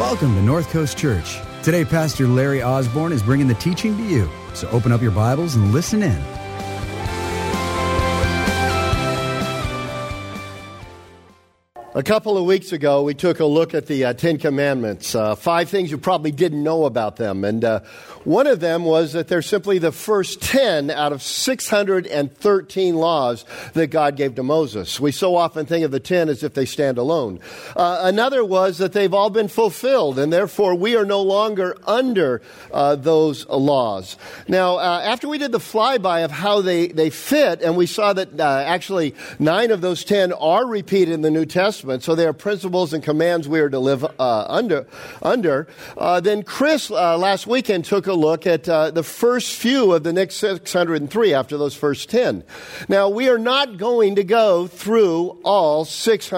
Welcome to North Coast Church. Today, Pastor Larry Osborne is bringing the teaching to you. So open up your Bibles and listen in. A couple of weeks ago, we took a look at the Ten Commandments, 5 things you probably didn't know about them. And one of them was that they're simply the first 10 out of 613 laws that God gave to Moses. We so often think of the 10 as if they stand alone. Another was that they've all been fulfilled, and therefore we are no longer under those laws. Now, after we did the flyby of how they fit, and we saw that actually 9 of those 10 are repeated in the New Testament, so they are principles and commands we are to live under. Then Chris last weekend took a look at the first few of the next 603 after those first 10. Now, we are not going to go through all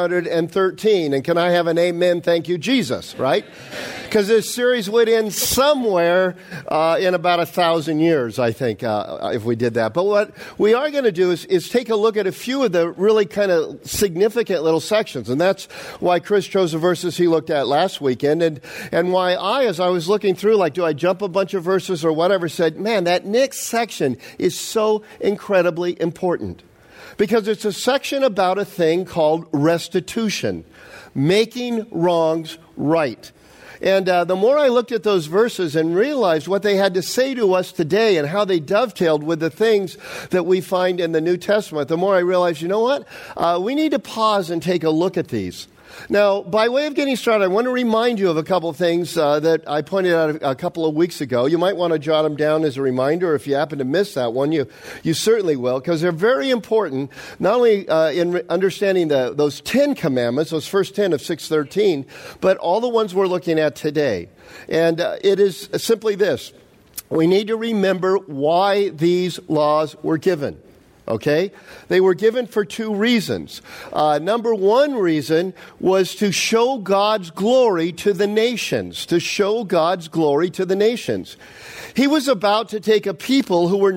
613. And can I have an amen? Thank you, Jesus, right? Because this series would end somewhere in about 1,000 years, I think, if we did that. But what we are going to do is take a look at a few of the really kind of significant little sections. And that's why Chris chose the verses he looked at last weekend. And why as I was looking through, like, do I jump a bunch of verses or whatever, said, man, that next section is so incredibly important. Because it's a section about a thing called restitution, making wrongs right. And the more I looked at those verses and realized what they had to say to us today and how they dovetailed with the things that we find in the New Testament, the more I realized, you know what? We need to pause and take a look at these. Now, by way of getting started, I want to remind you of a couple of things that I pointed out a couple of weeks ago. You might want to jot them down as a reminder. If you happen to miss that one, you certainly will, because they're very important, not only in understanding those 10 commandments, those first 10 of 613, but all the ones we're looking at today. And it is simply this. We need to remember why these laws were given. Okay? They were given for 2 reasons. Number 1 reason was to show God's glory to the nations. To show God's glory to the nations. He was about to take a people who were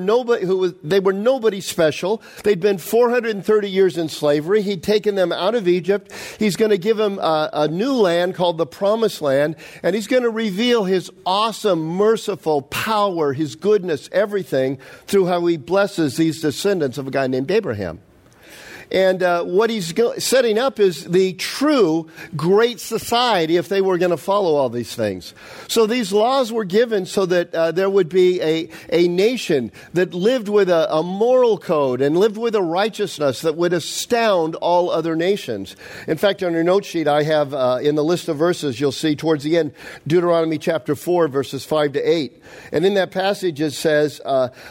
nobody special. They'd been 430 years in slavery. He'd taken them out of Egypt. He's going to give them a new land called the Promised Land, and he's going to reveal his awesome, merciful power, his goodness, everything through how he blesses these descendants of a guy named Abraham. And what he's setting up is the true great society if they were going to follow all these things. So these laws were given so that there would be a nation that lived with a moral code and lived with a righteousness that would astound all other nations. In fact, on your note sheet, I have in the list of verses, you'll see towards the end, Deuteronomy chapter 4, verses 5 to 8. And in that passage it says,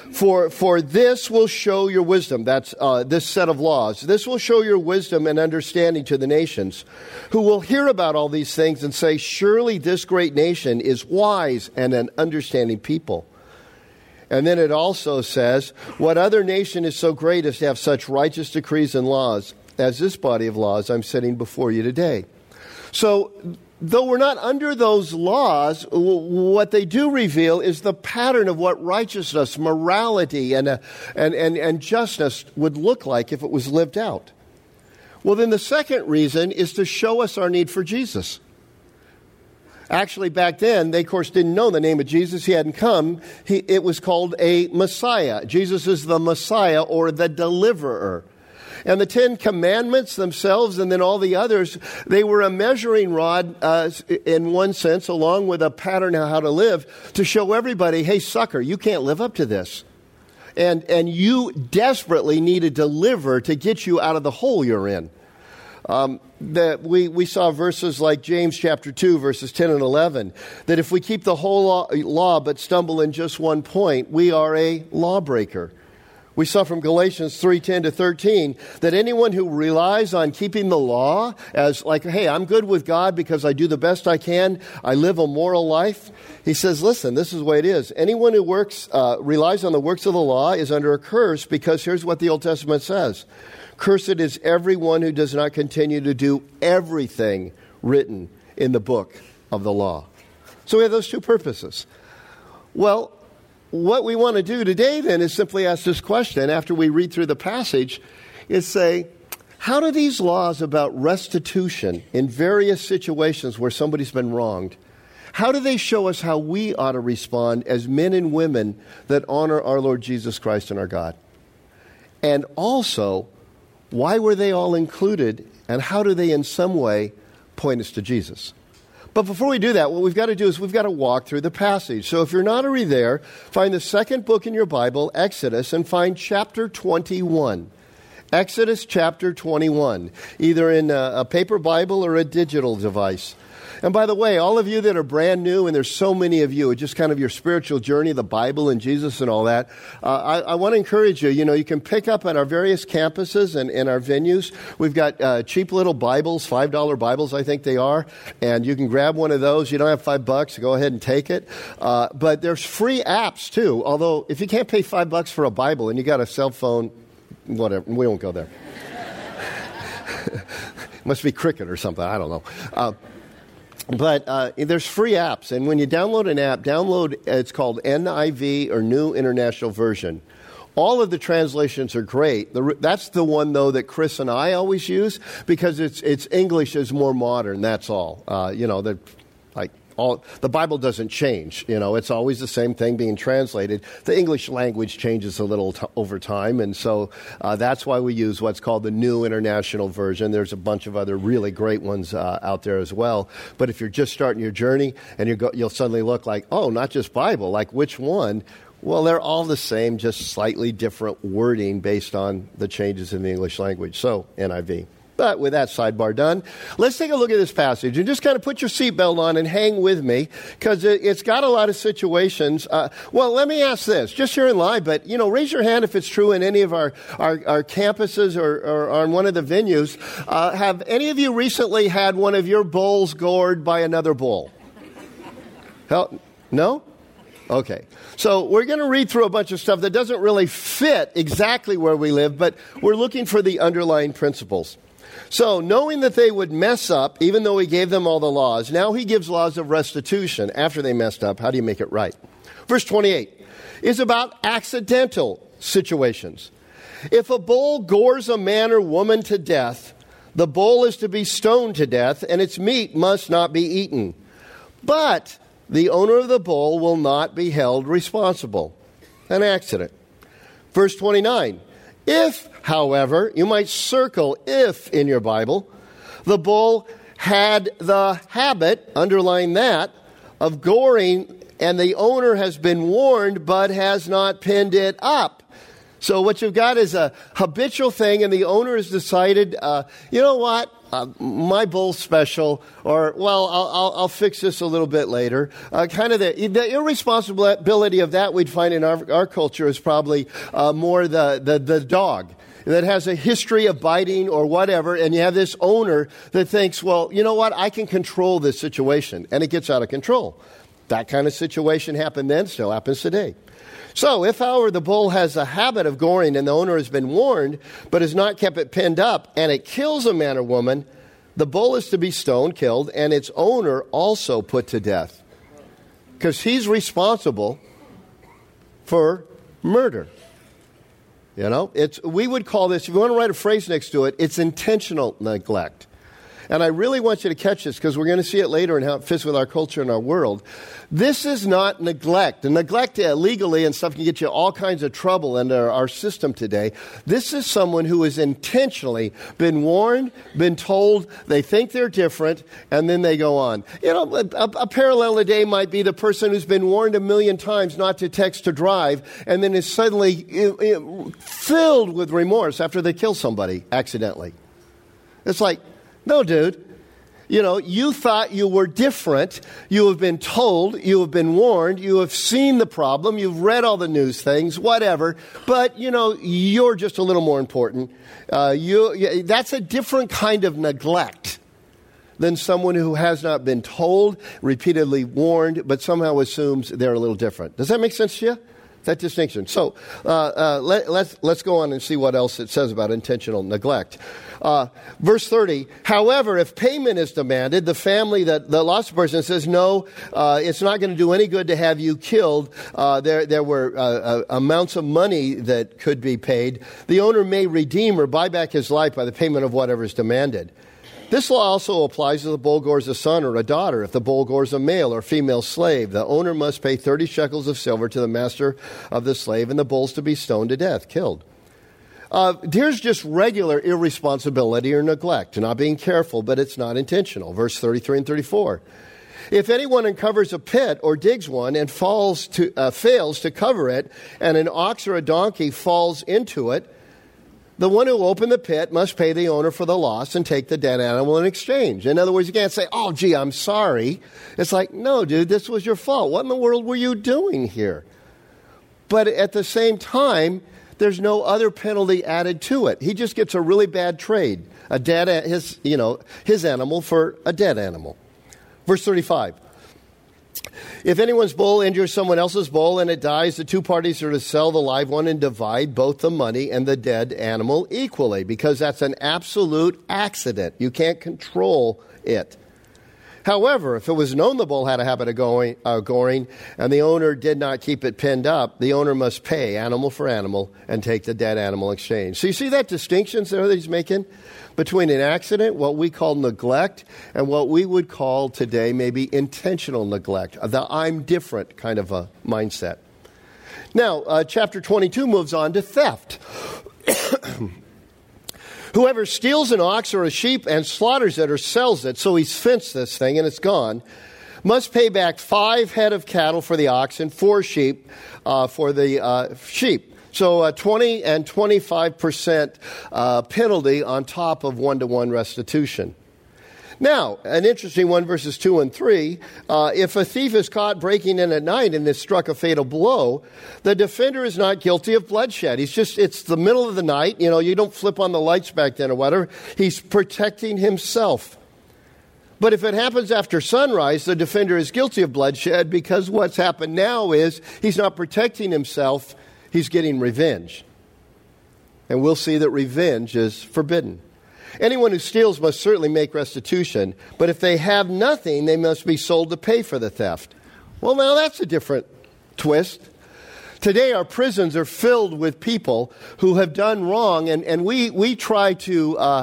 For this will show your wisdom. That's this set of laws. This will show your wisdom and understanding to the nations, who will hear about all these things and say, surely this great nation is wise and an understanding people. And then it also says, what other nation is so great as to have such righteous decrees and laws as this body of laws I'm setting before you today? So, though we're not under those laws, what they do reveal is the pattern of what righteousness, morality, and justice would look like if it was lived out. Well, then the second reason is to show us our need for Jesus. Actually, back then, they, of course, didn't know the name of Jesus. He hadn't come. It was called a Messiah. Jesus is the Messiah, or the deliverer. And the 10 Commandments themselves, and then all the others, they were a measuring rod, in one sense, along with a pattern of how to live, to show everybody, hey, sucker, you can't live up to this. And you desperately need a deliverer to get you out of the hole you're in. We saw verses like James chapter 2, verses 10 and 11, that if we keep the whole law but stumble in just one point, we are a lawbreaker. We saw from Galatians 3:10 to 13 that anyone who relies on keeping the law as like, hey, I'm good with God because I do the best I can, I live a moral life. He says, listen, this is the way it is. Anyone who relies on the works of the law is under a curse, because here's what the Old Testament says. Cursed is everyone who does not continue to do everything written in the book of the law. So we have those 2 purposes. Well, what we want to do today then is simply ask this question after we read through the passage, is say, how do these laws about restitution in various situations where somebody's been wronged, how do they show us how we ought to respond as men and women that honor our Lord Jesus Christ and our God? And also, why were they all included, and how do they in some way point us to Jesus? But before we do that, what we've got to do is we've got to walk through the passage. So if you're not already there, find the second book in your Bible, Exodus, and find chapter 21. Exodus chapter 21, either in a paper Bible or a digital device. And by the way, all of you that are brand new, and there's so many of you, just kind of your spiritual journey, the Bible and Jesus and all that, I want to encourage you. You can pick up at our various campuses and in our venues. We've got cheap little Bibles, $5 Bibles, I think they are, and you can grab one of those. You don't have $5, go ahead and take it. But there's free apps too, although if you can't pay $5 for a Bible and you got a cell phone, whatever, we won't go there. Must be Cricket or something, I don't know. But there's free apps, and when you download an app, it's called NIV or New International Version. All of the translations are great. That's the one, though, that Chris and I always use because its English is more modern, that's all. The Bible doesn't change. It's always the same thing being translated. The English language changes a little over time, and so that's why we use what's called the New International Version. There's a bunch of other really great ones out there as well. But if you're just starting your journey and you'll suddenly look like, oh, not just Bible, like which one? Well, they're all the same, just slightly different wording based on the changes in the English language. So, NIV. But with that sidebar done, let's take a look at this passage and just kind of put your seatbelt on and hang with me because it's got a lot of situations. Well, let me ask this, just here in live, but, raise your hand if it's true in any of our campuses or on one of the venues. Have any of you recently had one of your bulls gored by another bull? No? Okay. So we're going to read through a bunch of stuff that doesn't really fit exactly where we live, but we're looking for the underlying principles. So, knowing that they would mess up, even though he gave them all the laws, now he gives laws of restitution after they messed up. How do you make it right? Verse 28 is about accidental situations. If a bull gores a man or woman to death, the bull is to be stoned to death, and its meat must not be eaten. But the owner of the bull will not be held responsible. An accident. Verse 29. If, however, you might circle if in your Bible, the bull had the habit, underline that, of goring, and the owner has been warned but has not pinned it up. So what you've got is a habitual thing, and the owner has decided, you know what? My bull's special, or, well, I'll fix this a little bit later. Kind of the irresponsibility of that we'd find in our culture is probably more the dog that has a history of biting or whatever, and you have this owner that thinks, well, you know what? I can control this situation, and it gets out of control. That kind of situation happened then, still happens today. So, if, however, the bull has a habit of goring and the owner has been warned but has not kept it pinned up and it kills a man or woman, the bull is to be stoned, killed, and its owner also put to death because he's responsible for murder. We would call this, if you want to write a phrase next to it, it's intentional neglect. And I really want you to catch this because we're going to see it later and how it fits with our culture and our world. This is not neglect. And neglect legally and stuff can get you all kinds of trouble under our system today. This is someone who has intentionally been warned, been told they think they're different, and then they go on. A parallel today might be the person who's been warned 1,000,000 times not to text to drive and then is suddenly filled with remorse after they kill somebody accidentally. It's like, no, dude. You thought you were different. You have been told. You have been warned. You have seen the problem. You've read all the news things, whatever. But, you're just a little more important. That's a different kind of neglect than someone who has not been told, repeatedly warned, but somehow assumes they're a little different. Does that make sense to you? That distinction. So let's go on and see what else it says about intentional neglect. Verse 30, however, if payment is demanded, the family, the lost person says, no, it's not going to do any good to have you killed. There were amounts of money that could be paid. The owner may redeem or buy back his life by the payment of whatever is demanded. This law also applies if the bull gores a son or a daughter. If the bull gores a male or female slave, the owner must pay 30 shekels of silver to the master of the slave, and the bull's to be stoned to death, killed. Here's just regular irresponsibility or neglect, not being careful, but it's not intentional. Verse 33 and 34. If anyone uncovers a pit or digs one and fails to cover it, and an ox or a donkey falls into it, the one who opened the pit must pay the owner for the loss and take the dead animal in exchange. In other words, you can't say, oh, gee, I'm sorry. It's like, no, dude, this was your fault. What in the world were you doing here? But at the same time, there's no other penalty added to it. He just gets a really bad trade, his animal for a dead animal. Verse 35. If anyone's bull injures someone else's bull and it dies, the two parties are to sell the live one and divide both the money and the dead animal equally, because that's an absolute accident. You can't control it. However, if it was known the bull had a habit of goring and the owner did not keep it pinned up, the owner must pay animal for animal and take the dead animal exchange. So you see that distinction there that he's making between an accident, what we call neglect, and what we would call today maybe intentional neglect, the I'm different kind of a mindset. Now, chapter 22 moves on to theft. Whoever steals an ox or a sheep and slaughters it or sells it, so he's fenced this thing and it's gone, must pay back 5 head of cattle for the ox and 4 sheep for the sheep. So 20 and 25% penalty on top of 1-to-1 restitution. Now, an interesting one, verses 2 and 3. If a thief is caught breaking in at night and is struck a fatal blow, the defender is not guilty of bloodshed. It's the middle of the night. You don't flip on the lights back then or whatever. He's protecting himself. But if it happens after sunrise, the defender is guilty of bloodshed, because what's happened now is he's not protecting himself. He's getting revenge. And we'll see that revenge is forbidden. Anyone who steals must certainly make restitution, but if they have nothing, they must be sold to pay for the theft. Well, now that's a different twist. Today, our prisons are filled with people who have done wrong, and we try to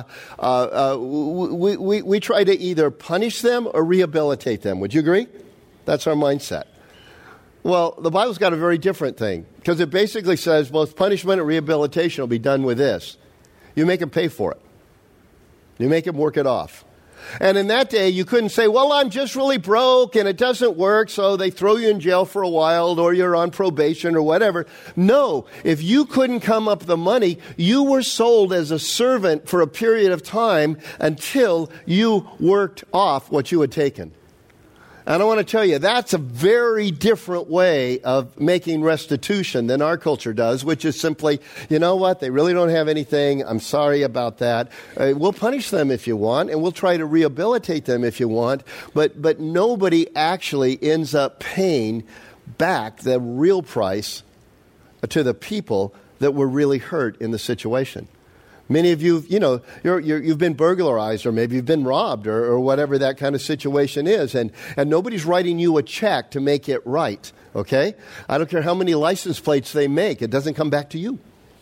we try to either punish them or rehabilitate them. Would you agree? That's our mindset. Well, the Bible's got a very different thing, because it basically says both punishment and rehabilitation will be done with this: you make them pay for it. You make him work it off. And in that day, you couldn't say, well, I'm just really broke and it doesn't work, so they throw you in jail for a while, or you're on probation or whatever. No, if you couldn't come up with the money, you were sold as a servant for a period of time until you worked off what you had taken. And I want to tell you, that's a very different way of making restitution than our culture does, which is simply, you know what, they really don't have anything, I'm sorry about that. We'll punish them if you want, and we'll try to rehabilitate them if you want, but nobody actually ends up paying back the real price to the people that were really hurt in the situation. Many of you, you've been burglarized, or maybe you've been robbed, or whatever that kind of situation is, and nobody's writing you a check to make it right, okay? I don't care how many license plates they make, it doesn't come back to you.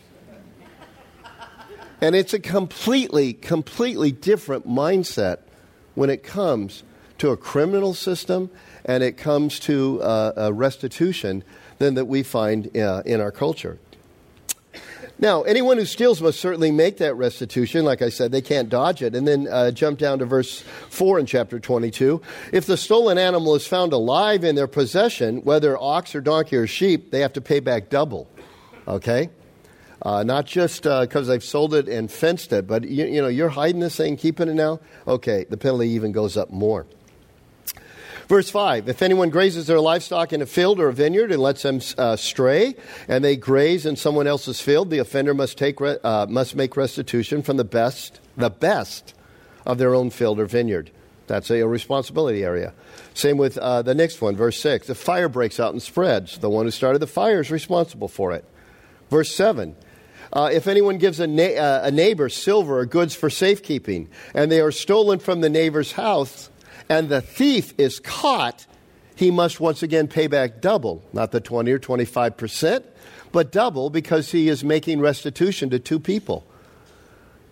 And it's a completely different mindset when it comes to a criminal system and it comes to a restitution than that we find in our culture. Now, anyone who steals must certainly make that restitution. Like I said, they can't dodge it. And then jump down to verse 4 in chapter 22. If the stolen animal is found alive in their possession, whether ox or donkey or sheep, they have to pay back double. Okay? Not just because they've sold it and fenced it, but you're hiding this thing, keeping it now? Okay, the penalty even goes up more. Verse 5, if anyone grazes their livestock in a field or a vineyard and lets them stray, and they graze in someone else's field, the offender must make restitution from the best of their own field or vineyard. That's a responsibility area. Same with the next one, verse 6. If fire breaks out and spreads, the one who started the fire is responsible for it. Verse 7. If anyone gives a neighbor silver or goods for safekeeping, and they are stolen from the neighbor's house, and the thief is caught, he must once again pay back double, not the 20 or 25%, but double, because he is making restitution to two people.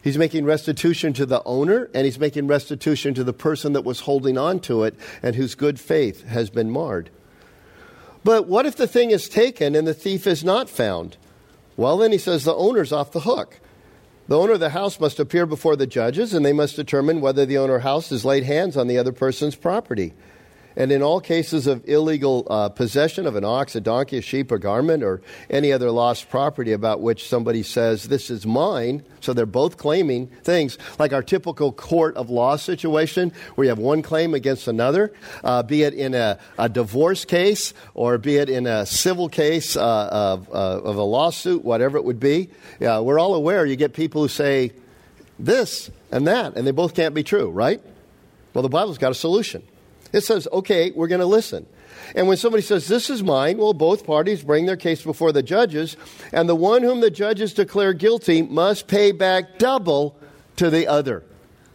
He's making restitution to the owner, and he's making restitution to the person that was holding on to it and whose good faith has been marred. But what if the thing is taken and the thief is not found? Well, then he says the owner's off the hook. The owner of the house must appear before the judges, and they must determine whether the owner of the house has laid hands on the other person's property. And in all cases of illegal possession of an ox, a donkey, a sheep, a garment, or any other lost property about which somebody says, this is mine, so they're both claiming things, like our typical court of law situation where you have one claim against another, be it in a divorce case or be it in a civil case of a lawsuit, whatever it would be. We're all aware you get people who say this and that, and they both can't be true, right? Well, the Bible's got a solution. It says, okay, we're going to listen. And when somebody says, this is mine, well, both parties bring their case before the judges, and the one whom the judges declare guilty must pay back double to the other.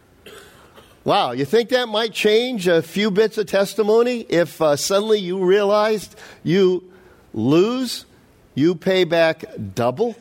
Wow, you think that might change a few bits of testimony if suddenly you realized you lose, you pay back double?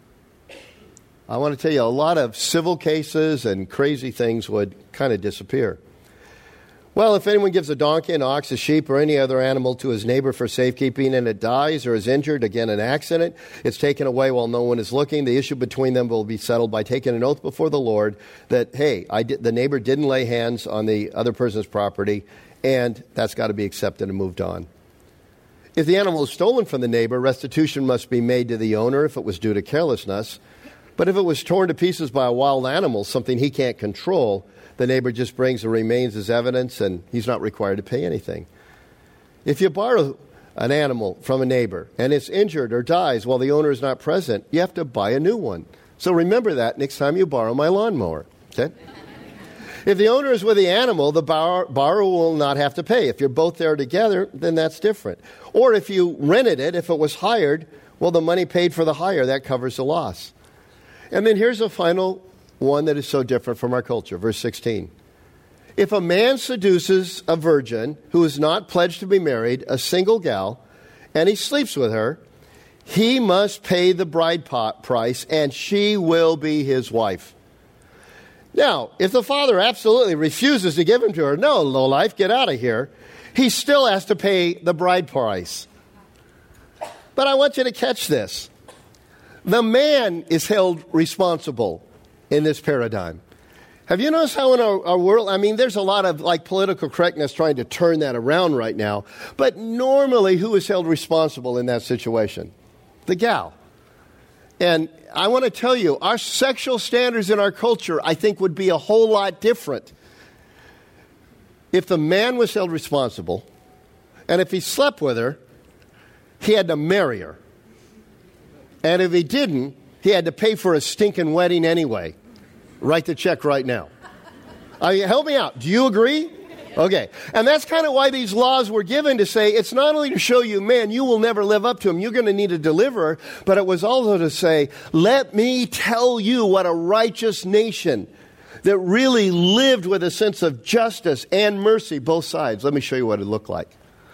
I want to tell you, a lot of civil cases and crazy things would kind of disappear. Well, if anyone gives a donkey, an ox, a sheep, or any other animal to his neighbor for safekeeping and it dies or is injured, again, an accident, it's taken away while no one is looking, the issue between them will be settled by taking an oath before the Lord that, hey, the neighbor didn't lay hands on the other person's property, and that's got to be accepted and moved on. If the animal is stolen from the neighbor, restitution must be made to the owner if it was due to carelessness. But if it was torn to pieces by a wild animal, something he can't control, the neighbor just brings the remains as evidence, and he's not required to pay anything. If you borrow an animal from a neighbor and it's injured or dies while the owner is not present, you have to buy a new one. So remember that next time you borrow my lawnmower. Okay? If the owner is with the animal, the borrower will not have to pay. If you're both there together, then that's different. Or if you rented it, if it was hired, well, the money paid for the hire, that covers the loss. And then here's a final one that is so different from our culture. Verse 16. If a man seduces a virgin who is not pledged to be married, a single gal, and he sleeps with her, he must pay the bride price, and she will be his wife. Now, if the father absolutely refuses to give him to her, no, lowlife, get out of here, he still has to pay the bride price. But I want you to catch this. The man is held responsible in this paradigm. Have you noticed how in our world, I mean, there's a lot of political correctness trying to turn that around right now, but normally who is held responsible in that situation? The gal. And I want to tell you, our sexual standards in our culture, I think, would be a whole lot different if the man was held responsible, and if he slept with her, he had to marry her. And if he didn't, he had to pay for a stinking wedding anyway. Write the check right now. Help me out. Do you agree? Okay. And that's kind of why these laws were given, to say it's not only to show you, man, you will never live up to him. You're going to need a deliverer. But it was also to say, let me tell you what a righteous nation that really lived with a sense of justice and mercy, both sides. Let me show you what it looked like.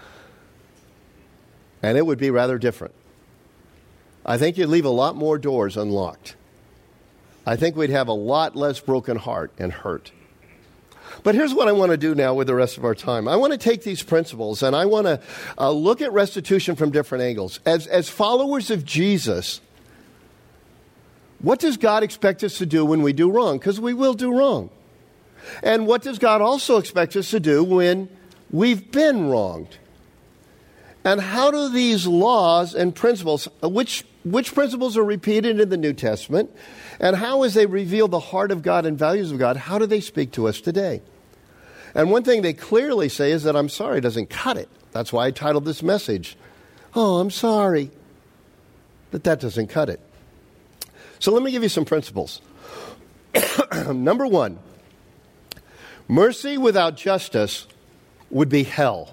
And it would be rather different. I think you'd leave a lot more doors unlocked. I think we'd have a lot less broken heart and hurt. But here's what I want to do now with the rest of our time. I want to take these principles and I want to look at restitution from different angles. As followers of Jesus, what does God expect us to do when we do wrong? Because we will do wrong. And what does God also expect us to do when we've been wronged? And how do these laws and principles, which principles are repeated in the New Testament, and how, as they reveal the heart of God and values of God, how do they speak to us today? And one thing they clearly say is that I'm sorry doesn't cut it. That's why I titled this message, "Oh, I'm sorry." But that doesn't cut it. So let me give you some principles. Number one, mercy without justice would be hell.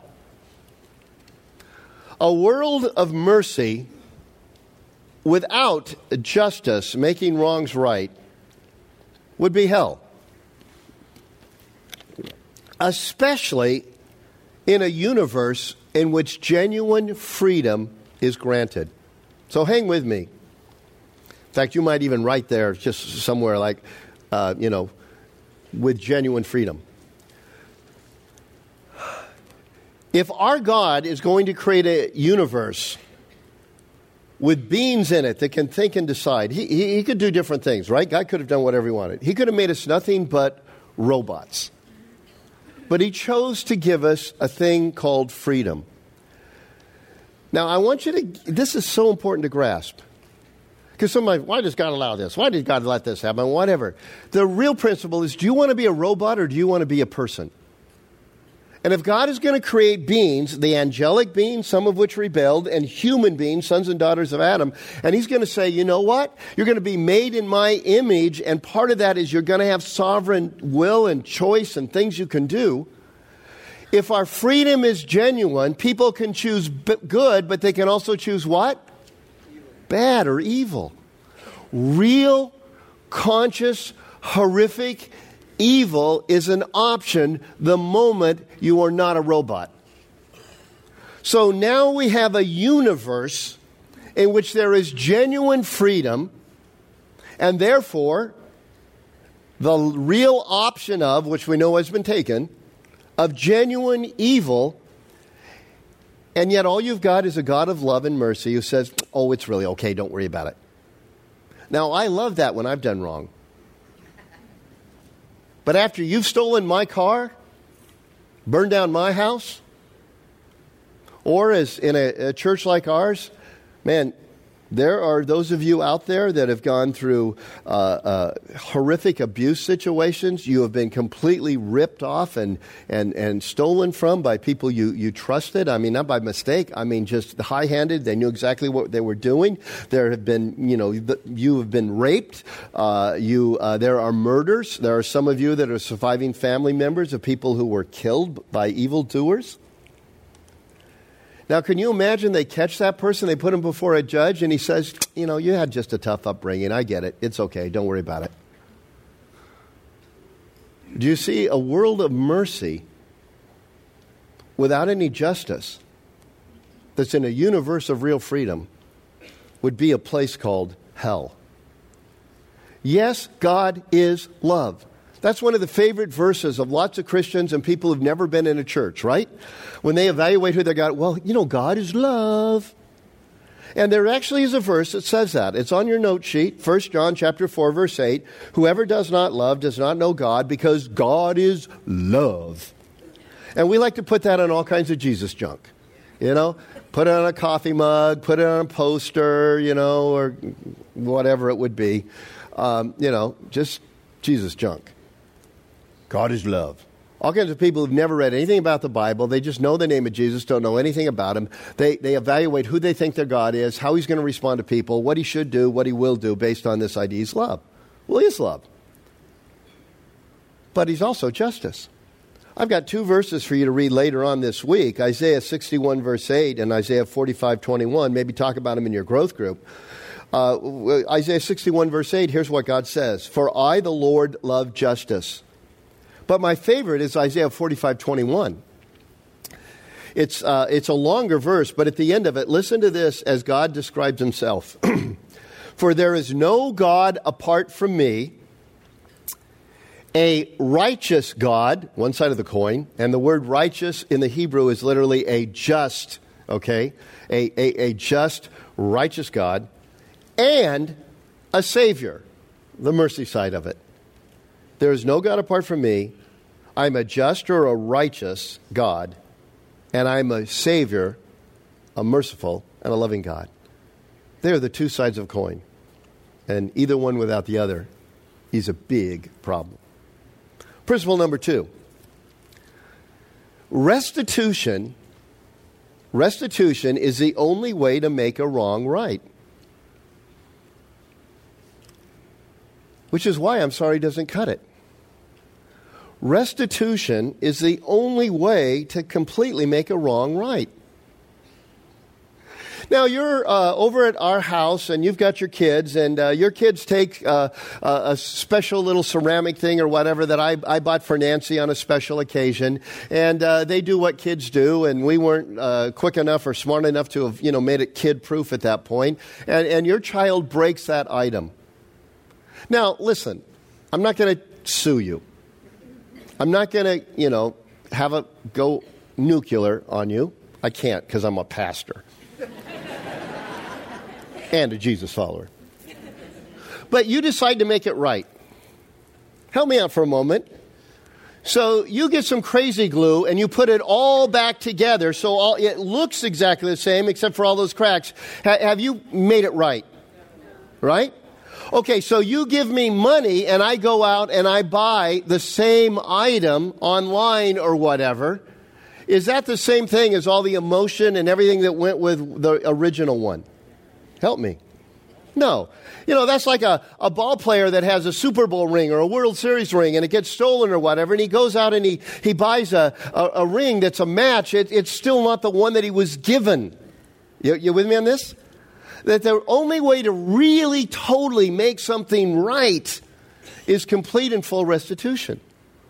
A world of mercy without justice, making wrongs right, would be hell. Especially in a universe in which genuine freedom is granted. So hang with me. In fact, you might even write there just somewhere like, with genuine freedom. If our God is going to create a universe with beings in it that can think and decide, he could do different things, right? God could have done whatever he wanted. He could have made us nothing but robots. But he chose to give us a thing called freedom. Now, I want you to, this is so important to grasp. Because somebody, why does God allow this? Why did God let this happen? Whatever. The real principle is, do you want to be a robot or do you want to be a person? And if God is going to create beings, the angelic beings, some of which rebelled, and human beings, sons and daughters of Adam, and he's going to say, you know what? You're going to be made in my image, and part of that is you're going to have sovereign will and choice and things you can do. If our freedom is genuine, people can choose good, but they can also choose what? Bad or evil. Real, conscious, horrific evil is an option the moment you are not a robot. So now we have a universe in which there is genuine freedom, and therefore the real option of, which we know has been taken, of genuine evil. And yet all you've got is a God of love and mercy who says, oh, it's really okay, don't worry about it. Now, I love that when I've done wrong. But after you've stolen my car, burned down my house, or as in a church like ours, man, there are those of you out there that have gone through horrific abuse situations. You have been completely ripped off and stolen from by people you trusted. I mean, not by mistake. I mean, just high-handed. They knew exactly what they were doing. There have been, you have been raped. There are murders. There are some of you that are surviving family members of people who were killed by evildoers. Now, can you imagine they catch that person, they put him before a judge, and he says, you had just a tough upbringing. I get it. It's okay. Don't worry about it. Do you see a world of mercy without any justice that's in a universe of real freedom would be a place called hell? Yes, God is love. That's one of the favorite verses of lots of Christians and people who've never been in a church, right? When they evaluate who they got, well, God is love. And there actually is a verse that says that. It's on your note sheet, 1 John chapter 4, verse 8. Whoever does not love does not know God, because God is love. And we like to put that on all kinds of Jesus junk. Put it on a coffee mug, put it on a poster, or whatever it would be. Just Jesus junk. God is love. All kinds of people who've never read anything about the Bible. They just know the name of Jesus, don't know anything about him. They evaluate who they think their God is, how he's going to respond to people, what he should do, what he will do based on this idea. He's love. Well, he is love. But he's also justice. I've got two verses for you to read later on this week. Isaiah 61, verse 8, and Isaiah 45, 21. Maybe talk about them in your growth group. Isaiah 61, verse 8, here's what God says. For I, the Lord, love justice. But my favorite is Isaiah 45, 21. It's a longer verse, but at the end of it, listen to this as God describes himself. For there is no God apart from me, a righteous God, one side of the coin, and the word righteous in the Hebrew is literally a just, okay? A just, righteous God, and a Savior, the mercy side of it. There is no God apart from me. I'm a just or a righteous God, and I'm a Savior, a merciful and a loving God. They're the two sides of a coin, and either one without the other is a big problem. Principle number 2. Restitution is the only way to make a wrong right. Which is why I'm sorry doesn't cut it. Restitution is the only way to completely make a wrong right. Now, you're over at our house, and you've got your kids, and your kids take a special little ceramic thing or whatever that I bought for Nancy on a special occasion, and they do what kids do, and we weren't quick enough or smart enough to have, made it kid-proof at that point, and your child breaks that item. Now, listen, I'm not going to sue you. I'm not going to, have it go nuclear on you. I can't because I'm a pastor and a Jesus follower. But you decide to make it right. Help me out for a moment. So you get some crazy glue and you put it all back together so it looks exactly the same except for all those cracks. Have you made it right? Right? Okay, so you give me money and I go out and I buy the same item online or whatever. Is that the same thing as all the emotion and everything that went with the original one? Help me. No. That's like a ball player that has a Super Bowl ring or a World Series ring and it gets stolen or whatever, and he goes out and he buys a ring that's a match. It's still not the one that he was given. You with me on this? That the only way to really totally make something right is complete and full restitution,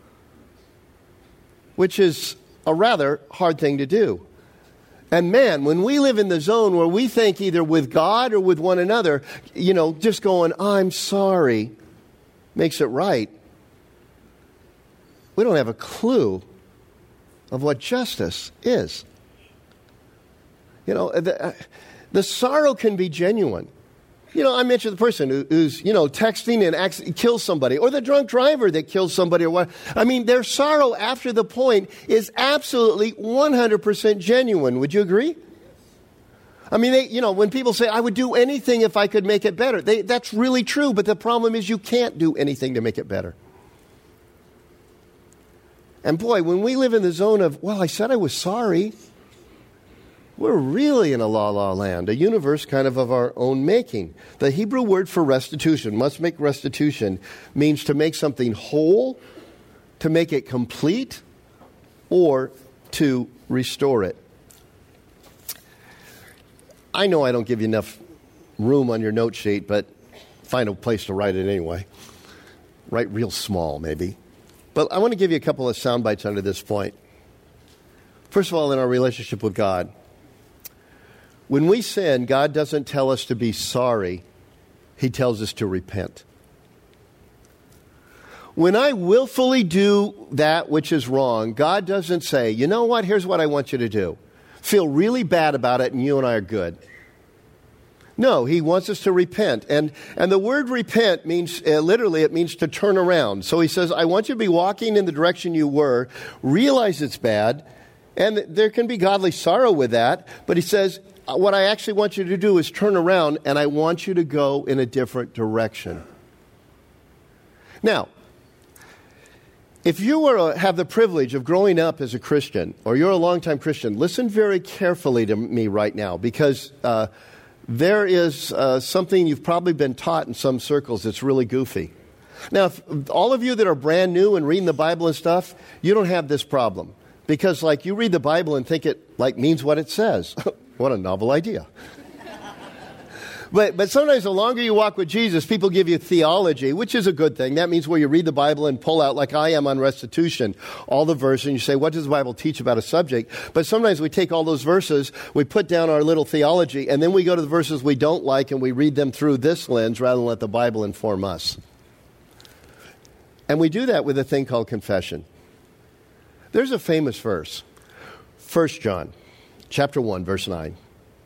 which is a rather hard thing to do. And man, when we live in the zone where we think either with God or with one another, just going, I'm sorry, makes it right, we don't have a clue of what justice is. The sorrow can be genuine. I mentioned the person who's, texting and accidentally kills somebody, or the drunk driver that kills somebody, or what. I mean, their sorrow after the point is absolutely 100% genuine. Would you agree? I mean, when people say, I would do anything if I could make it better, that's really true, but the problem is you can't do anything to make it better. And boy, when we live in the zone of, well, I said I was sorry, we're really in a la-la land, a universe kind of our own making. The Hebrew word for restitution, must make restitution, means to make something whole, to make it complete, or to restore it. I know I don't give you enough room on your note sheet, but find a place to write it anyway. Write real small, maybe. But I want to give you a couple of sound bites under this point. First of all, in our relationship with God. When we sin, God doesn't tell us to be sorry. He tells us to repent. When I willfully do that which is wrong, God doesn't say, you know what, here's what I want you to do. Feel really bad about it and you and I are good. No, He wants us to repent. And the word repent means, literally, it means to turn around. So He says, I want you to be walking in the direction you were, realize it's bad, and there can be godly sorrow with that, but He says, what I actually want you to do is turn around, and I want you to go in a different direction. Now, if you have the privilege of growing up as a Christian, or you're a longtime Christian, listen very carefully to me right now, because there is something you've probably been taught in some circles that's really goofy. Now, if all of you that are brand new and reading the Bible and stuff, you don't have this problem. Because, you read the Bible and think it, means what it says. What a novel idea. But sometimes the longer you walk with Jesus, people give you theology, which is a good thing. That means where you read the Bible and pull out, like I am on restitution, all the verses, and you say, what does the Bible teach about a subject? But sometimes we take all those verses, we put down our little theology, and then we go to the verses we don't like, and we read them through this lens rather than let the Bible inform us. And we do that with a thing called confession. There's a famous verse, 1 John. Chapter 1, verse 9.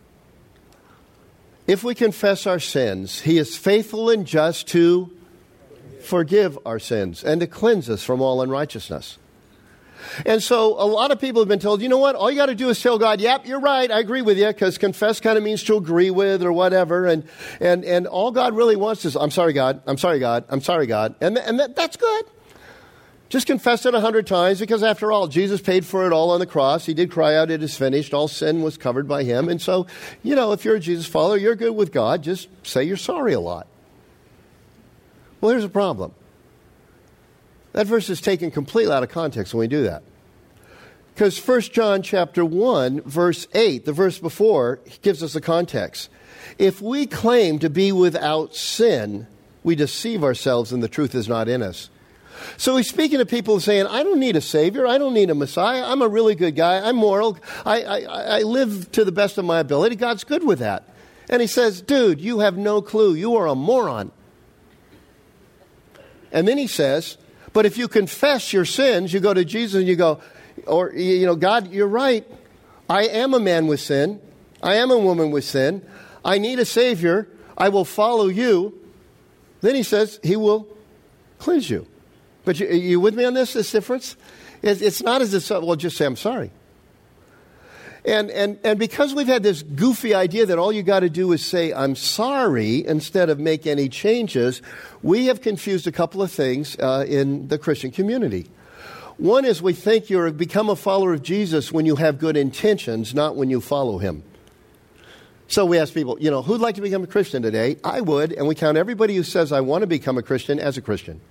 If we confess our sins, He is faithful and just to forgive our sins and to cleanse us from all unrighteousness. And so a lot of people have been told, you know what, all you got to do is tell God, yep, you're right, I agree with you, because confess kind of means to agree with or whatever. And all God really wants is, I'm sorry, God, I'm sorry, God, I'm sorry, God. And that's good. Just confess it 100 times, because after all, Jesus paid for it all on the cross. He did cry out, it is finished. All sin was covered by Him. And so, if you're a Jesus follower, you're good with God. Just say you're sorry a lot. Well, here's a problem. That verse is taken completely out of context when we do that. Because 1 John chapter 1, verse 8, the verse before, gives us the context. If we claim to be without sin, we deceive ourselves and the truth is not in us. So he's speaking to people saying, I don't need a Savior. I don't need a Messiah. I'm a really good guy. I'm moral. I live to the best of my ability. God's good with that. And he says, dude, you have no clue. You are a moron. And then he says, but if you confess your sins, you go to Jesus and you go, or, God, you're right. I am a man with sin. I am a woman with sin. I need a Savior. I will follow you. Then he says he will cleanse you. But you with me on this difference? It's not as if, well, just say, I'm sorry. And because we've had this goofy idea that all you got to do is say, I'm sorry, instead of make any changes, we have confused a couple of things in the Christian community. One is we think you become a follower of Jesus when you have good intentions, not when you follow him. So we ask people, who'd like to become a Christian today? I would, and we count everybody who says, I want to become a Christian as a Christian.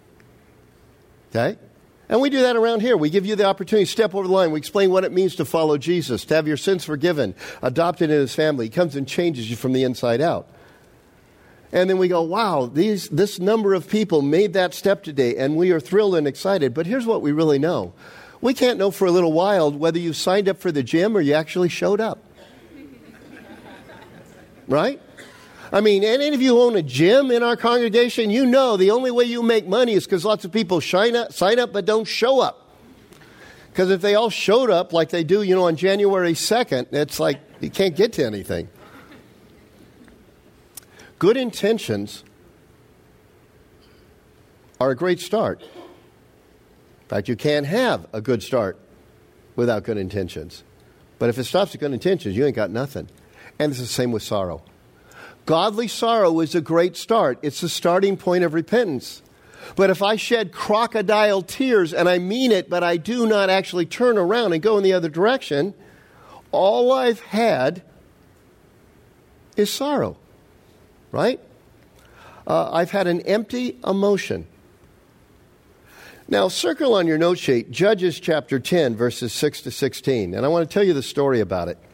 Okay? And we do that around here. We give you the opportunity to step over the line. We explain what it means to follow Jesus, to have your sins forgiven, adopted in his family. He comes and changes you from the inside out. And then we go, wow, this number of people made that step today, and we are thrilled and excited. But here's what we really know. We can't know for a little while whether you signed up for the gym or you actually showed up. Right? I mean, any of you who own a gym in our congregation, you know the only way you make money is because lots of people sign up but don't show up. Because if they all showed up like they do, on January 2nd, it's like you can't get to anything. Good intentions are a great start. In fact, you can't have a good start without good intentions. But if it stops at good intentions, you ain't got nothing. And it's the same with sorrow. Godly sorrow is a great start. It's the starting point of repentance. But if I shed crocodile tears, and I mean it, but I do not actually turn around and go in the other direction, all I've had is sorrow. Right? I've had an empty emotion. Now, circle on your note sheet Judges chapter 10, verses 6 to 16. And I want to tell you the story about it.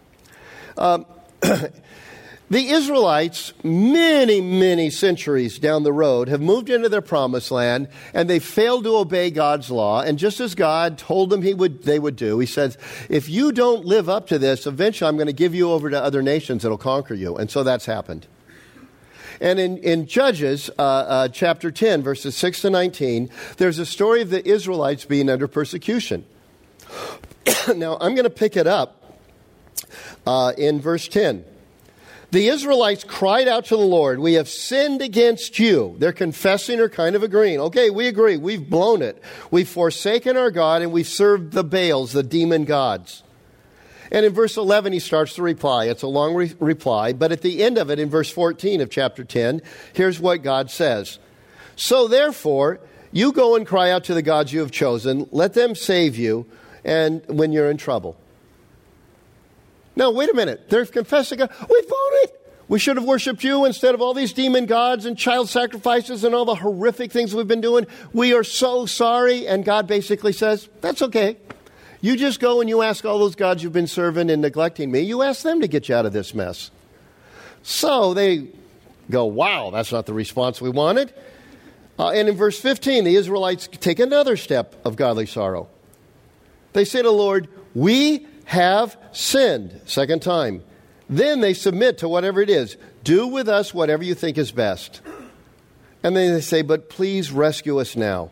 The Israelites, many, many centuries down the road, have moved into their promised land, and they failed to obey God's law. And just as God told them they would do, he says, if you don't live up to this, eventually I'm going to give you over to other nations that will conquer you. And so that's happened. And in Judges chapter 10, verses 6 to 19, there's a story of the Israelites being under persecution. Now, I'm going to pick it up in verse 10. The Israelites cried out to the Lord, we have sinned against you. They're confessing or kind of agreeing. Okay, we agree. We've blown it. We've forsaken our God and we've served the Baals, the demon gods. And in verse 11, he starts the reply. It's a long reply, but at the end of it, in verse 14 of chapter 10, here's what God says. So therefore, you go and cry out to the gods you have chosen. Let them save you and when you're in trouble. Now, wait a minute. They're confessing, we've blown it. We should have worshipped you instead of all these demon gods and child sacrifices and all the horrific things we've been doing. We are so sorry. And God basically says, that's okay. You just go and you ask all those gods you've been serving and neglecting me. You ask them to get you out of this mess. So they go, wow, that's not the response we wanted. And in verse 15, the Israelites take another step of godly sorrow. They say to the Lord, we have sinned. Second time. Then they submit to whatever it is. Do with us whatever you think is best. And then they say, but please rescue us now.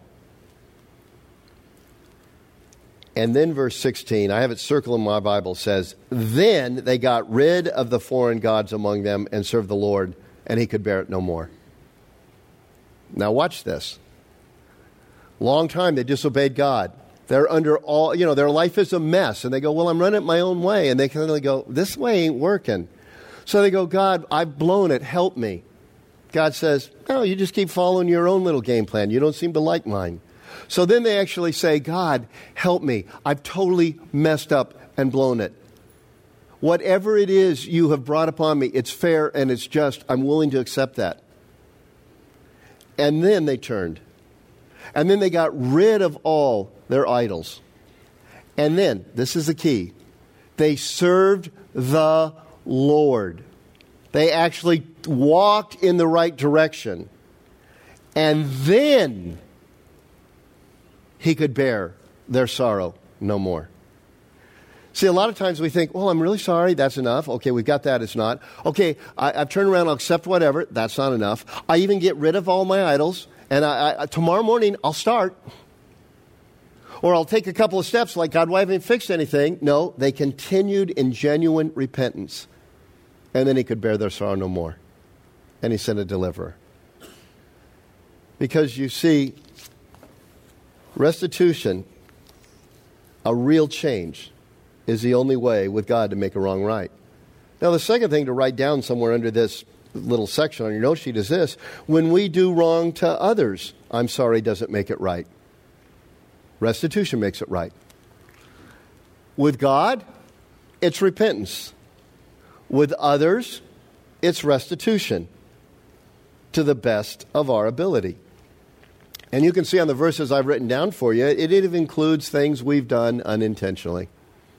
And then verse 16, I have it circled in my Bible, says, then they got rid of the foreign gods among them and served the Lord, and he could bear it no more. Now watch this. Long time they disobeyed God. They're under all, their life is a mess. And they go, well, I'm running it my own way. And they kind of go, this way ain't working. So they go, God, I've blown it. Help me. God says, no, you just keep following your own little game plan. You don't seem to like mine. So then they actually say, God, help me. I've totally messed up and blown it. Whatever it is you have brought upon me, it's fair and it's just. I'm willing to accept that. And then they turned. And then they got rid of all their idols. And then, this is the key, they served the Lord. They actually walked in the right direction. And then he could bear their sorrow no more. See, a lot of times we think, well, I'm really sorry, that's enough. Okay, we've got that, it's not. Okay, I've turned around, I'll accept whatever, that's not enough. I even get rid of all my idols, And tomorrow morning, I'll start. Or I'll take a couple of steps like, God, why haven't you fixed anything? No, they continued in genuine repentance. And then he could bear their sorrow no more. And he sent a deliverer. Because you see, restitution, a real change, is the only way with God to make a wrong right. Now, the second thing to write down somewhere under this little section on your note sheet is this. When we do wrong to others, I'm sorry doesn't make it right. Restitution makes it right. With God, it's repentance. With others, it's restitution to the best of our ability. And you can see on the verses I've written down for you, it even includes things we've done unintentionally.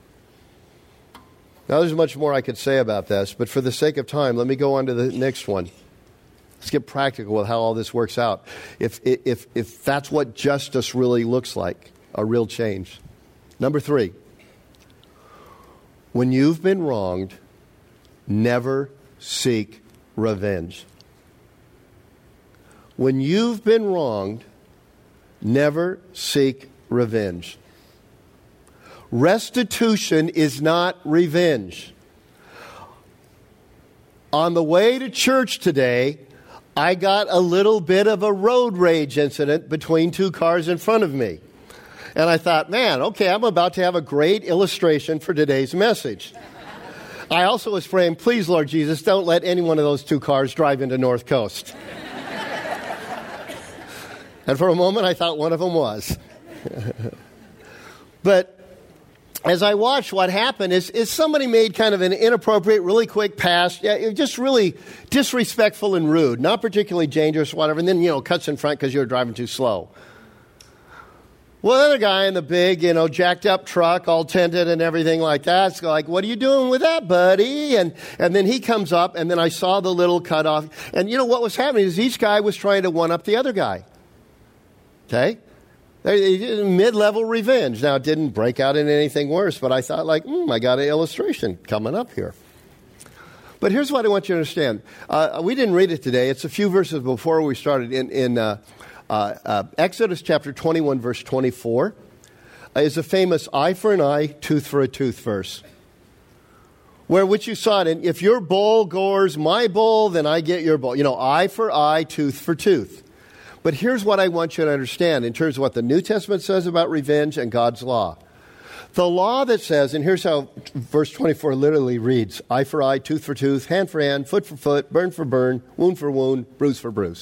Now, there's much more I could say about this, but for the sake of time, let me go on to the next one. Let's get practical with how all this works out. If that's what justice really looks like, a real change. Number 3, when you've been wronged, never seek revenge. When you've been wronged, never seek revenge. Restitution is not revenge. On the way to church today, I got a little bit of a road rage incident between 2 cars in front of me. And I thought, man, okay, I'm about to have a great illustration for today's message. I also was praying, please, Lord Jesus, don't let any one of those 2 cars drive into North Coast. And for a moment, I thought one of them was. But as I watched, what happened is somebody made kind of an inappropriate, really quick pass, just really disrespectful and rude, not particularly dangerous, whatever, and then, cuts in front because you were driving too slow. Well, the other guy in the big, jacked up truck, all tinted and everything like that, it's like, what are you doing with that, buddy? And then he comes up, and then I saw the little cutoff. And what was happening is each guy was trying to one-up the other guy. Okay? Mid-level revenge. Now, it didn't break out into anything worse, but I thought, I got an illustration coming up here. But here's what I want you to understand. We didn't read it today. It's a few verses before we started in Exodus chapter 21, verse 24, is a famous eye for an eye, tooth for a tooth verse. Which you saw it in, if your bull gores my bull, then I get your bull. Eye for eye, tooth for tooth. But here's what I want you to understand in terms of what the New Testament says about revenge and God's law. The law that says, and here's how verse 24 literally reads, eye for eye, tooth for tooth, hand for hand, foot for foot, burn for burn, wound for wound, bruise for bruise.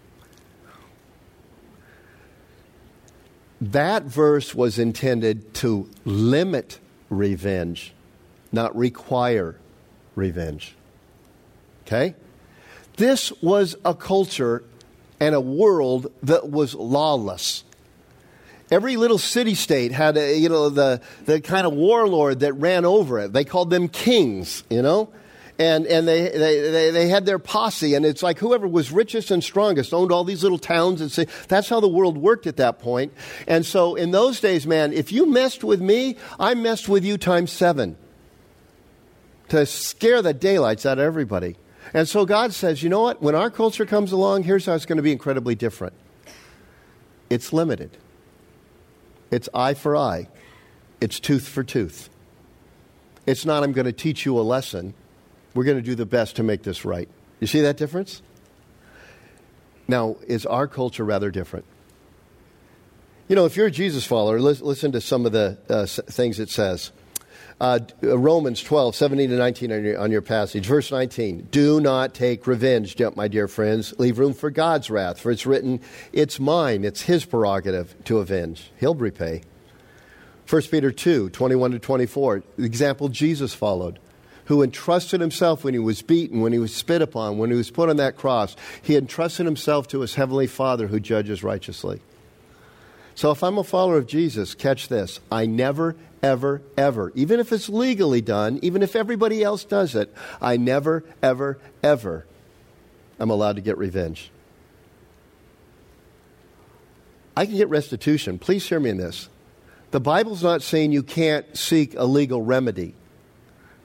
That verse was intended to limit revenge, not require revenge. Okay? This was a culture and a world that was lawless. Every little city-state had the kind of warlord that ran over it. They called them kings, and they had their posse, and it's like whoever was richest and strongest owned all these little towns. And that's how the world worked at that point. And so in those days, man, if you messed with me, I messed with you times 7 to scare the daylights out of everybody. And so God says, you know what? When our culture comes along, here's how it's going to be incredibly different. It's limited. It's eye for eye. It's tooth for tooth. It's not, I'm going to teach you a lesson. We're going to do the best to make this right. You see that difference? Now, is our culture rather different? If you're a Jesus follower, listen to some of the things it says. Romans 12, 17 to 19 on your passage. Verse 19, do not take revenge, my dear friends. Leave room for God's wrath, for it's written, it's mine, it's his prerogative to avenge. He'll repay. 1 Peter 2, 21 to 24, the example Jesus followed, who entrusted himself when he was beaten, when he was spit upon, when he was put on that cross. He entrusted himself to his heavenly Father who judges righteously. So if I'm a follower of Jesus, catch this. I never, ever, ever, even if it's legally done, even if everybody else does it, I never, ever, ever am allowed to get revenge. I can get restitution. Please hear me in this. The Bible's not saying you can't seek a legal remedy.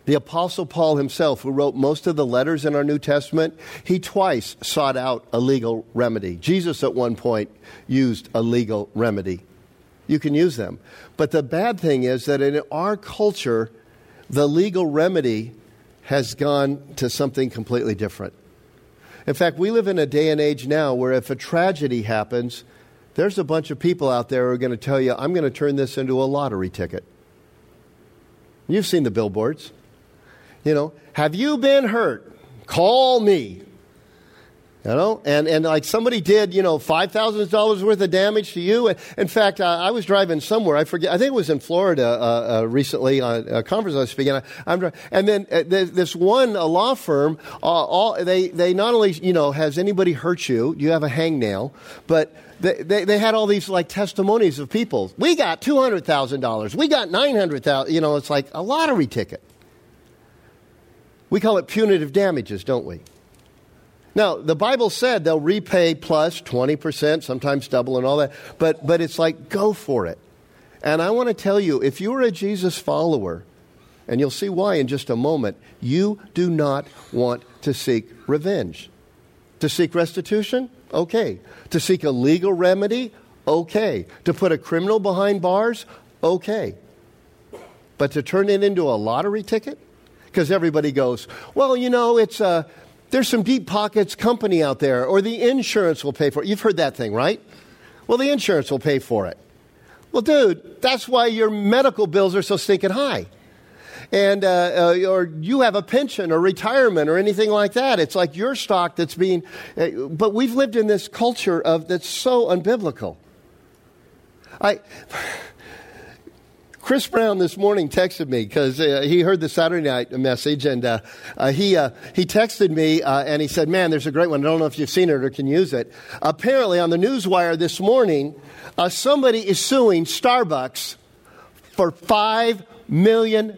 The Apostle Paul himself, who wrote most of the letters in our New Testament, he twice sought out a legal remedy. Jesus at one point used a legal remedy. You can use them. But the bad thing is that in our culture, the legal remedy has gone to something completely different. In fact, we live in a day and age now where if a tragedy happens, there's a bunch of people out there who are going to tell you, I'm going to turn this into a lottery ticket. You've seen the billboards. You know, have you been hurt? Call me. You know, and like somebody did, $5,000 worth of damage to you. In fact, I was driving somewhere. I forget. I think it was in Florida recently on a conference I was speaking. And then this one law firm. They not only has anybody hurt you? You have a hangnail, but they had all these like testimonies of people. We got $200,000. We got $900,000. It's like a lottery ticket. We call it punitive damages, don't we? Now, the Bible said they'll repay plus 20%, sometimes double and all that. But it's like, go for it. And I want to tell you, if you're a Jesus follower, and you'll see why in just a moment, you do not want to seek revenge. To seek restitution? Okay. To seek a legal remedy? Okay. To put a criminal behind bars? Okay. But to turn it into a lottery ticket? Because everybody goes, well, there's some deep pockets company out there, or the insurance will pay for it. You've heard that thing, right? Well, the insurance will pay for it. Well, dude, that's why your medical bills are so stinking high. And or you have a pension or retirement or anything like that. It's like your stock that's being... but we've lived in this culture that's so unbiblical. Chris Brown this morning texted me because he heard the Saturday night message, and he texted me and he said, man, there's a great one. I don't know if you've seen it or can use it. Apparently on the Newswire this morning, somebody is suing Starbucks for $5 million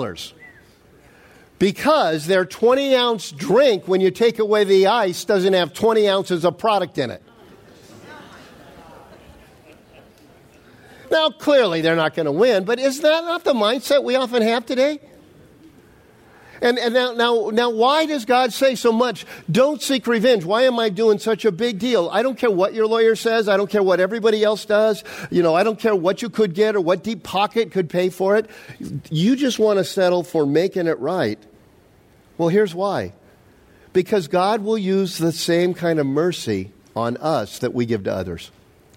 because their 20-ounce drink, when you take away the ice, doesn't have 20 ounces of product in it. Now, clearly they're not going to win, but is that not the mindset we often have today? And now, why does God say so much, don't seek revenge? Why am I doing such a big deal? I don't care what your lawyer says. I don't care what everybody else does. I don't care what you could get or what deep pocket could pay for it. You just want to settle for making it right. Well, here's why. Because God will use the same kind of mercy on us that we give to others.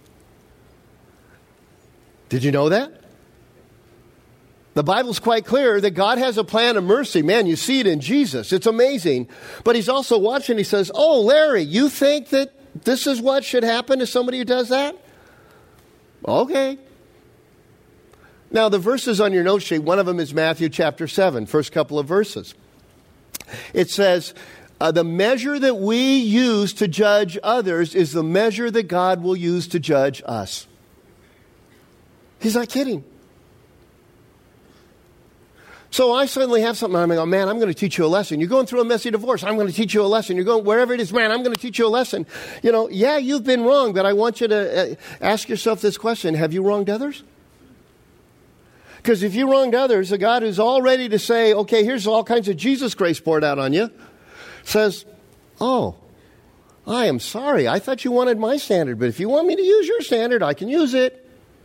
Did you know that? The Bible's quite clear that God has a plan of mercy. Man, you see it in Jesus. It's amazing. But he's also watching. He says, oh, Larry, you think that this is what should happen to somebody who does that? Okay. Now, the verses on your note sheet, one of them is Matthew chapter 7, first couple of verses. It says, the measure that we use to judge others is the measure that God will use to judge us. He's not kidding. So I suddenly have something, and I'm going, man, I'm going to teach you a lesson. You're going through a messy divorce. I'm going to teach you a lesson. You're going wherever it is, man, I'm going to teach you a lesson. Yeah, you've been wrong, but I want you to ask yourself this question. Have you wronged others? Because if you wronged others, a God who's all ready to say, okay, here's all kinds of Jesus grace poured out on you, says, oh, I am sorry. I thought you wanted my standard, but if you want me to use your standard, I can use it.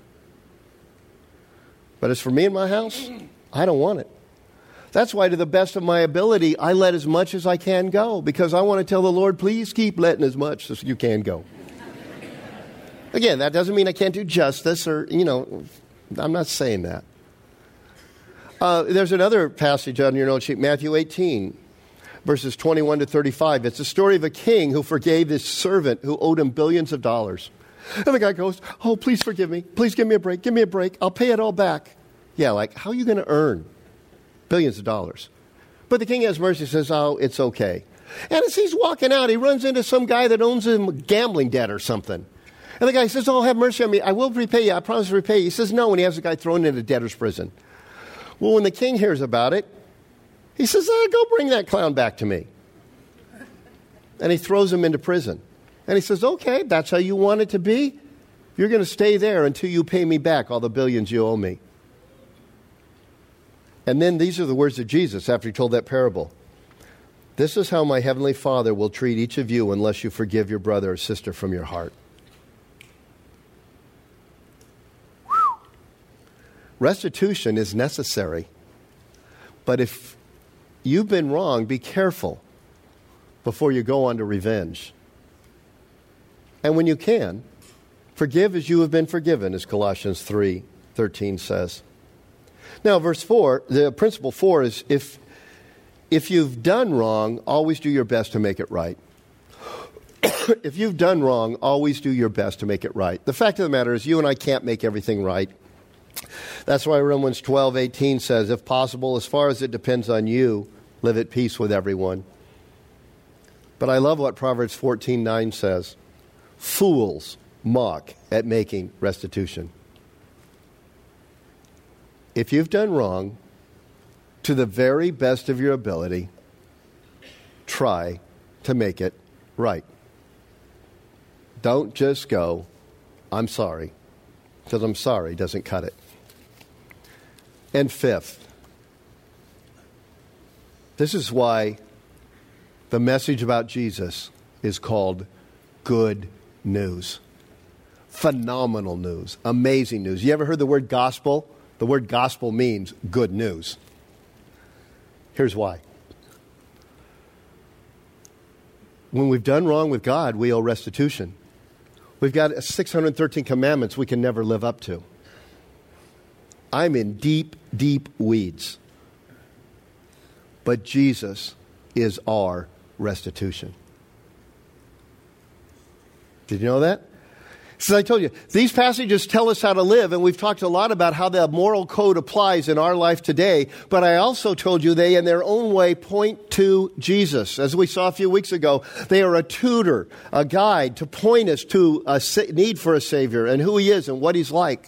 But as for me and my house, I don't want it. That's why, to the best of my ability, I let as much as I can go, because I want to tell the Lord, please keep letting as much as you can go. Again, that doesn't mean I can't do justice or, I'm not saying that. There's another passage on your note sheet, Matthew 18, verses 21 to 35. It's the story of a king who forgave his servant who owed him billions of dollars. And the guy goes, oh, please forgive me. Please give me a break. Give me a break. I'll pay it all back. Yeah, like, how are you going to earn billions of dollars? But the king has mercy and says, oh, it's okay. And as he's walking out, he runs into some guy that owns him a gambling debt or something. And the guy says, oh, have mercy on me. I will repay you. I promise to repay you. He says no, and he has the guy thrown into debtor's prison. Well, when the king hears about it, he says, go bring that clown back to me. And he throws him into prison. And he says, okay, that's how you want it to be? You're going to stay there until you pay me back all the billions you owe me. And then these are the words of Jesus after he told that parable. This is how my heavenly Father will treat each of you unless you forgive your brother or sister from your heart. Whew. Restitution is necessary. But if you've been wrong, be careful before you go on to revenge. And when you can, forgive as you have been forgiven, as Colossians 3:13 says. Now, verse 4, the principle 4 is if you've done wrong, always do your best to make it right. If you've done wrong, always do your best to make it right. The fact of the matter is you and I can't make everything right. That's why Romans 12:18 says, if possible, as far as it depends on you, live at peace with everyone. But I love what Proverbs 14:9 says. Fools mock at making restitution. If you've done wrong, to the very best of your ability, try to make it right. Don't just go, I'm sorry, because I'm sorry doesn't cut it. And fifth, this is why the message about Jesus is called good news. Phenomenal news. Amazing news. You ever heard the word gospel? The word gospel means good news. Here's why. When we've done wrong with God, we owe restitution. We've got 613 commandments we can never live up to. I'm in deep, deep weeds. But Jesus is our restitution. Did you know that? So I told you, these passages tell us how to live, and we've talked a lot about how the moral code applies in our life today, but I also told you they, in their own way, point to Jesus. As we saw a few weeks ago, they are a tutor, a guide to point us to a need for a Savior and who He is and what He's like.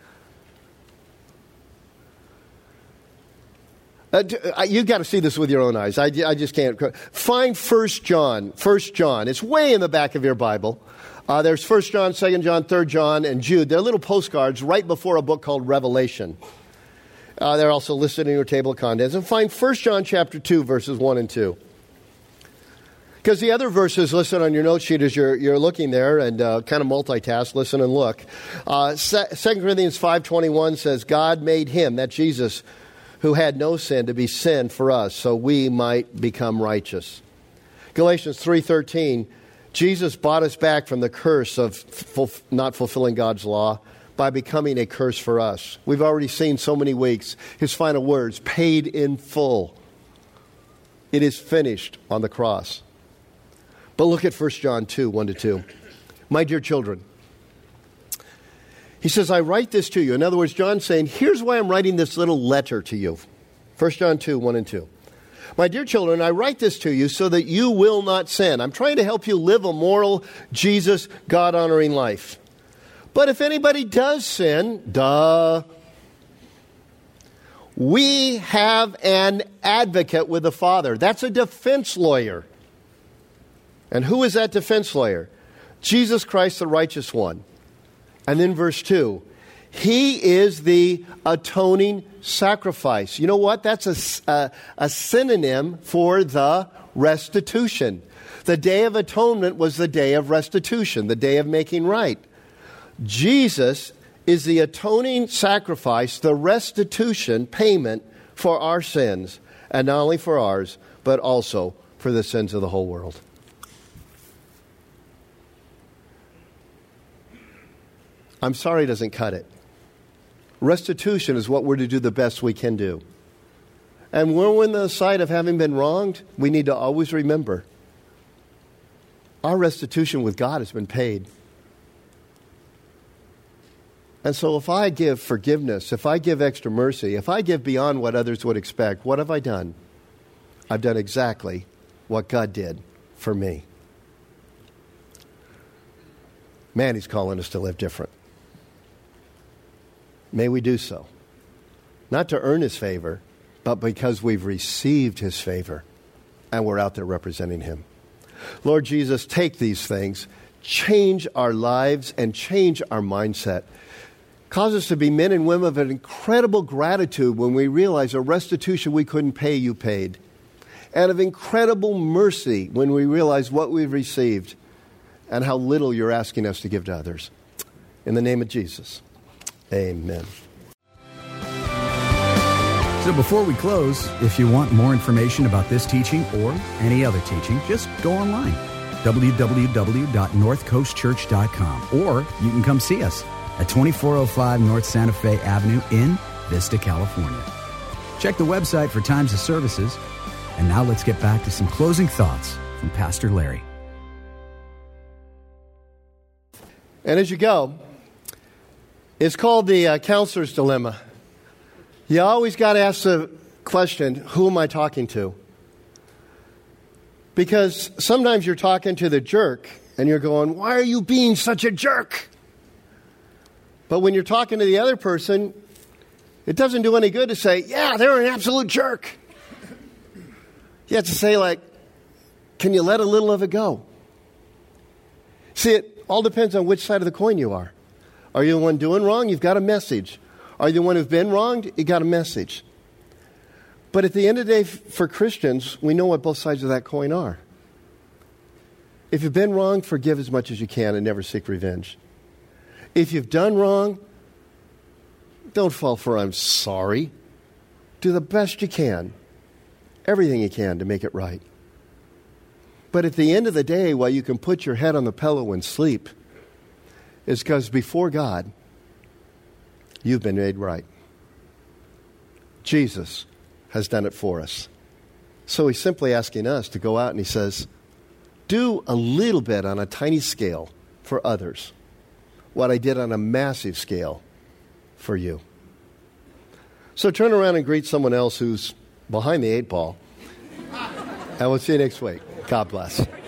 You've got to see this with your own eyes. I just can't. Find 1 John. 1 John. It's way in the back of your Bible. There's 1 John, 2 John, 3 John, and Jude. They're little postcards right before a book called Revelation. They're also listed in your table of contents. And find 1 John chapter 2, verses 1 and 2. Because the other verses listed on your note sheet as you're looking there and kind of multitask, listen and look. 2 Corinthians 5:21 says, God made Him, that Jesus, who had no sin, to be sin for us, so we might become righteous. Galatians 3:13, Jesus bought us back from the curse of not fulfilling God's law by becoming a curse for us. We've already seen so many weeks His final words, paid in full. It is finished on the cross. But look at 1 John 2, 1-2. My dear children, he says, I write this to you. In other words, John's saying, here's why I'm writing this little letter to you. 1 John 2, 1 and 2. My dear children, I write this to you so that you will not sin. I'm trying to help you live a moral, Jesus, God-honoring life. But if anybody does sin, we have an advocate with the Father. That's a defense lawyer. And who is that defense lawyer? Jesus Christ, the righteous one. And then verse 2, He is the atoning sacrifice. You know what? That's a synonym for the restitution. The Day of Atonement was the day of restitution, the day of making right. Jesus is the atoning sacrifice, the restitution payment for our sins, and not only for ours, but also for the sins of the whole world. I'm sorry doesn't cut it. Restitution is what we're to do the best we can do. And when we're on the side of having been wronged, we need to always remember our restitution with God has been paid. And so if I give forgiveness, if I give extra mercy, if I give beyond what others would expect, what have I done? I've done exactly what God did for me. Man, He's calling us to live different. May we do so. Not to earn His favor, but because we've received His favor and we're out there representing Him. Lord Jesus, take these things, change our lives and change our mindset. Cause us to be men and women of an incredible gratitude when we realize a restitution we couldn't pay, you paid. And of incredible mercy when we realize what we've received and how little you're asking us to give to others. In the name of Jesus, amen. So before we close, if you want more information about this teaching or any other teaching, just go online, www.northcoastchurch.com, or you can come see us at 2405 North Santa Fe Avenue in Vista, California. Check the website for times of services. And now let's get back to some closing thoughts from Pastor Larry. And as you go, it's called the counselor's dilemma. You always got to ask the question, who am I talking to? Because sometimes you're talking to the jerk and you're going, why are you being such a jerk? But when you're talking to the other person, it doesn't do any good to say, yeah, they're an absolute jerk. You have to say, like, can you let a little of it go? See, it all depends on which side of the coin you are. Are you the one doing wrong? You've got a message. Are you the one who's been wronged? You got a message. But at the end of the day, for Christians, we know what both sides of that coin are. If you've been wronged, forgive as much as you can and never seek revenge. If you've done wrong, don't fall for I'm sorry. Do the best you can. Everything you can to make it right. But at the end of the day, while you can put your head on the pillow and sleep, is because before God, you've been made right. Jesus has done it for us. So he's simply asking us to go out and he says, do a little bit on a tiny scale for others what I did on a massive scale for you. So turn around and greet someone else who's behind the 8 ball. And we'll see you next week. God bless.